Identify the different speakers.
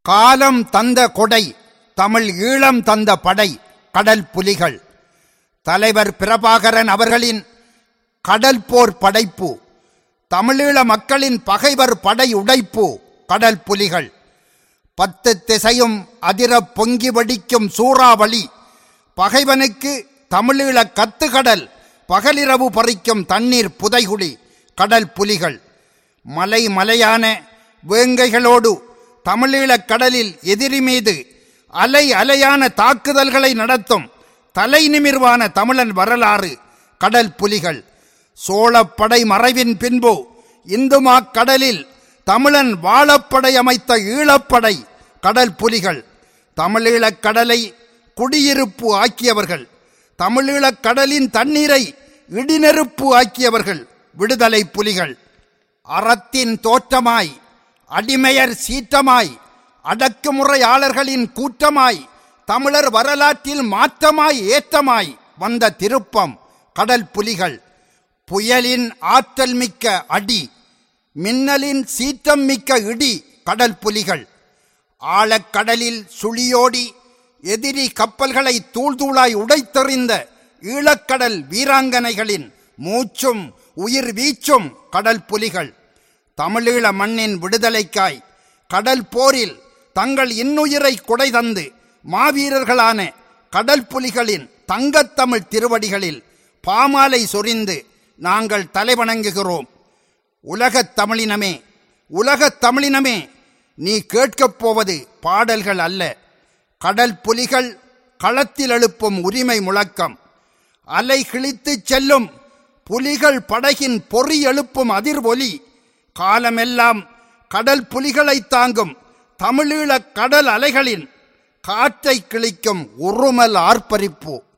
Speaker 1: காலம் தந்த கொடை, தமிழ் ஈழம் தந்த படை, கடல் புலிகள். தலைவர் பிரபாகரன் அவர்களின் கடல் போர் படைப்பு, தமிழீழ மக்களின் பகைவர் படை உடைப்பு, கடல் புலிகள். 10 திசையும் அதிர பொங்கி வடிக்கும் சூறாவளி, பகைவனுக்கு தமிழீழ கத்துக்கடல், பகலிரவு பறிக்கும் தண்ணீர் புதைகுழி, கடல் புலிகள். மலை மலையான வேங்கைகளோடு தமிழீழக் கடலில் எதிரி மீது அலை அலையான தாக்குதல்களை நடத்தும் தலை நிமிர்வான தமிழன் வரலாறு, கடல் புலிகள். சோழப்படை மறைவின் பின்பு இந்துமா கடலில் தமிழன் வாழப்படை அமைத்த ஈழப்படை, கடல் புலிகள். தமிழீழக் கடலை குடியிருப்பு ஆக்கியவர்கள், தமிழீழக் கடலின் தண்ணீரை இடிநெருப்பு ஆக்கியவர்கள், விடுதலை புலிகள். அறத்தின் தோற்றமாய், அடிமையர் சீற்றமாய், அடக்குமுறையாளர்களின் கூற்றமாய், தமிழர் வரலாற்றில் மாற்றமாய் ஏற்றமாய் வந்த திருப்பம், கடல் புலிகள். புயலின் ஆற்றல் மிக்க அடி, மின்னலின் சீற்றம் மிக்க இடி, கடல் புலிகள். ஆழக்கடலில் சுழியோடி எதிரி கப்பல்களை தூள்தூளாய் உடைத்தெறிந்த ஈழக்கடல் வீராங்கனைகளின் மூச்சும் உயிர் வீச்சும், கடல் புலிகள். தமிழீழ மண்ணின் விடுதலைக்காய் கடல் போரில் தங்கள் இன்னுயிரை கொடை தந்து மாவீரர்களான கடல் புலிகளின் தங்கத்தமிழ் திருவடிகளில் பாமாலை சொரிந்து நாங்கள் தலைவணங்குகிறோம். உலகத் தமிழினமே, உலகத் தமிழினமே, நீ கேட்கப் போவது பாடல்கள் அல்ல, கடல் புலிகள் களத்தில் எழுப்பும் உரிமை முழக்கம். அலை கிழித்துச் செல்லும் புலிகள் படகின் பொறி எழுப்பும் அதிர்வொலி, காலமெல்லாம் கடல் புலிகளை தாங்கும் தமிழீழ கடல் அலைகளின் காற்றை கிழிக்கும் உருமல் ஆர்ப்பரிப்பு.